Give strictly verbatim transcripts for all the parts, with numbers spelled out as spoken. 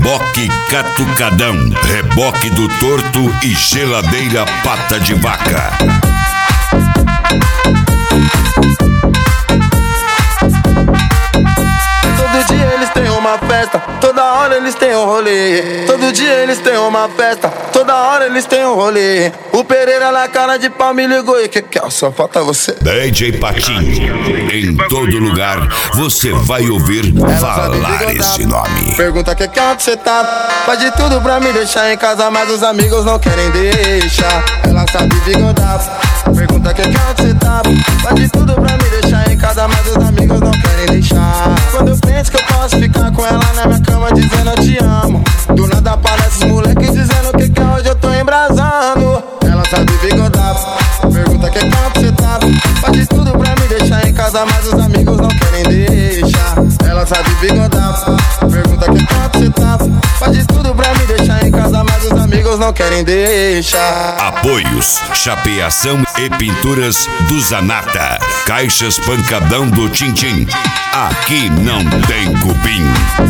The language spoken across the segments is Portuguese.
Reboque Catucadão, reboque do torto e geladeira pata de vaca. Todo dia eles têm uma festa, toda hora eles têm um rolê. Todo dia eles têm uma festa, toda hora eles têm um rolê. O Pereira na cara de pau me ligou e que que é? Só falta você. D J Patinho, em todo lugar você vai ouvir falar esse nome. Pergunta que que é onde você tá, faz de tudo pra me deixar em casa, mas os amigos não querem deixar. Ela sabe bigodar. Pergunta que que é onde você tá, faz de tudo pra me deixar em casa, mas os amigos não querem deixar. Quando eu penso que eu posso ficar com ela na minha cama dizendo eu te amo, do nada aparece os moleques dizendo que que é hoje eu tô embrasando. Ela sabe bigodar. Pergunta que que é onde você tá, faz de tudo pra me deixar em casa, mas os amigos não querem deixar. Ela sabe bigodar. Pergunta que que é onde você tá, faz de tudo pra me deixar em casa, mas os amigos não querem deixar. Apoios, chapeação e pinturas do Zanata. Caixas Pancadão do Tintim. Aqui não tem cupim.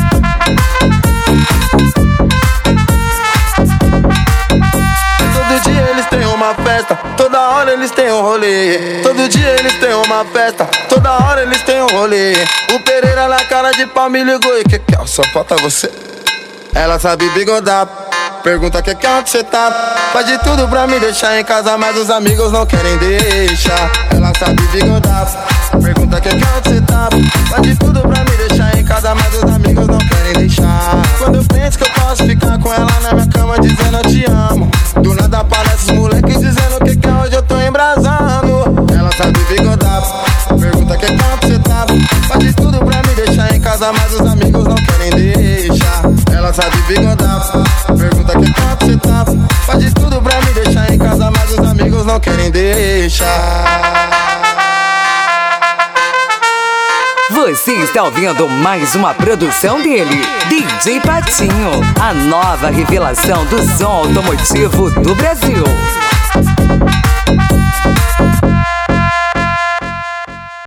Todo dia eles têm uma festa, toda hora eles têm um rolê. Todo dia eles têm uma festa, toda hora eles têm um rolê. O Pereira na cara de pau me ligou e que que é? Só falta você. Ela sabe bigodar. Pergunta que que é onde você tá, faz de tudo pra me deixar em casa, mas os amigos não querem deixar. Ela sabe bigodar. Pergunta que que é onde você tá, faz de tudo pra me deixar em casa, mas os amigos não querem deixar. Quando eu penso que eu posso ficar com ela na minha cama dizendo eu te amo, do nada aparece os moleques dizendo que que é hoje eu tô embrasando. Ela sabe bigodar. Pergunta que que é onde você tá, faz de tudo pra me deixar em casa, mas os amigos não querem deixar. Ela sabe bigodar. Pergunta que que é onde você tá, faz de tudo pra me deixar em casa, mas os amigos não querem deixar. Você está ouvindo mais uma produção dele, D J Patinho, a nova revelação do som automotivo do Brasil.